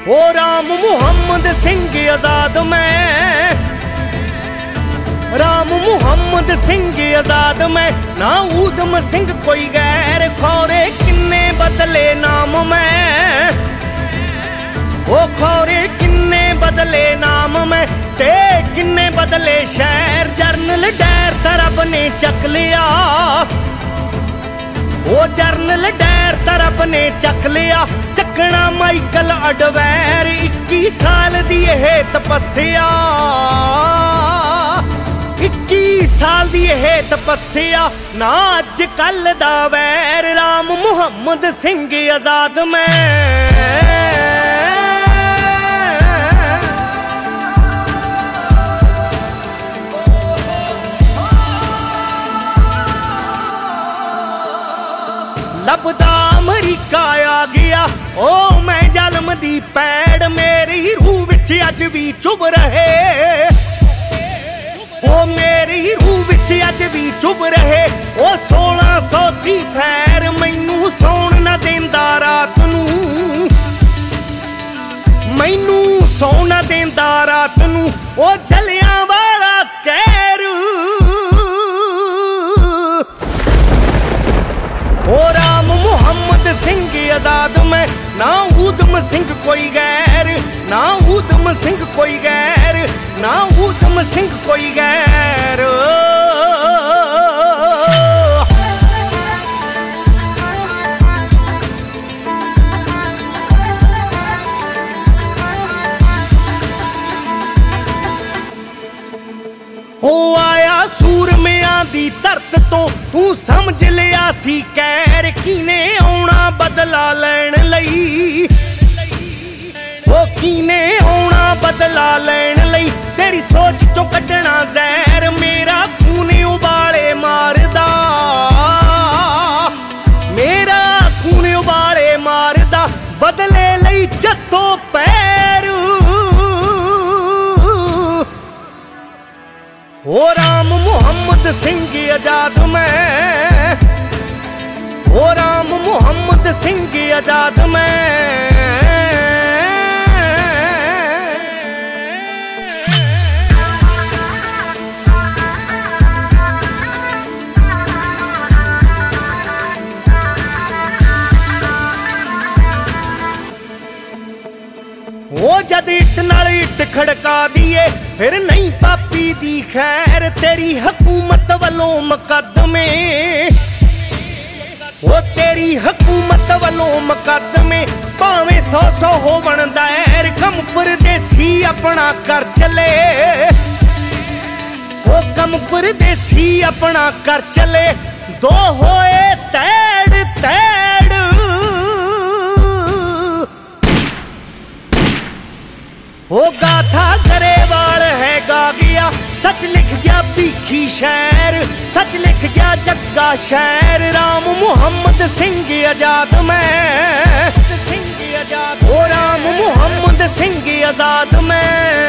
ओ राम मुहम्मद सिंह आजाद मैं, राम मुहम्मद सिंह आजाद मैं, ना ऊधम सिंह कोई गैर, खौरे किन्ने बदले नाम मैं, ओ खौरे किन्ने बदले नाम मैं, ते किन्ने बदले शहर, जरनल डैर तां रब ने चक लिया, ओ जरनल डैर तां रब ने चक लिया, चकना माइकल अडवैर, 21 साल दी यह तपस्या, 21 साल दी यह तपस्या, ना अज कल दा वैर, राम मुहम्मद सिंह आजाद मैं। लभदा अमरीका आ गया, ओ मैं जलम दी पैड़, मेरी रूह विच अज भी चुभ रहे, ओ मेरी रूह विच अज भी चुभ रहे, ओ 1600 दी फैर, मैनू सौण ना देंदा रात नूं, मैनू सौण ना देंदा रात नूं, ओ जलियां वाला कहर, ओ राम मुहम्मद सिंह आजाद मैं, ना ऊधम सिंह कोई गैर, ना ऊधम सिंह कोई गैर, ना ऊधम सिंह कोई गैर। ओ आया सूरमियां दी धरत तो, तू समझ लिया सी कैर, कीने आउणा बदला लैण लई, ओ कीने आउणा बदला लैण लई, तेरी सोच चों कड्ढना जहर, मेरा खून उबाले मारदा, मेरा खून उबाले मारदा, बदले लई जत्तों पैर, ओ राम मुहम्मद सिंह आजाद मैं, ओ राम मुहम्मद सिंह आजाद मैं। ओ जद इट नाल इट खड़का दिए, फिर नहीं पापी दी खैर, तेरी हुकूमत वालों मुकदमे, ओ तेरी हुकूमत वालों मुकदमे, भावें 100 होवन दायर, कम परदेसी अपना कर चले, ओ कम परदेसी अपना कर चले, दो होए तैड़ तैड़, ओ गाथा गरेवाल है गा गया, सच लिख गया भीखी शहर, सच लिख गया जग्गा शहर, राम मुहम्मद सिंह आजाद मैं, सिंह आजाद, ओ राम मुहम्मद सिंह आजाद मैं।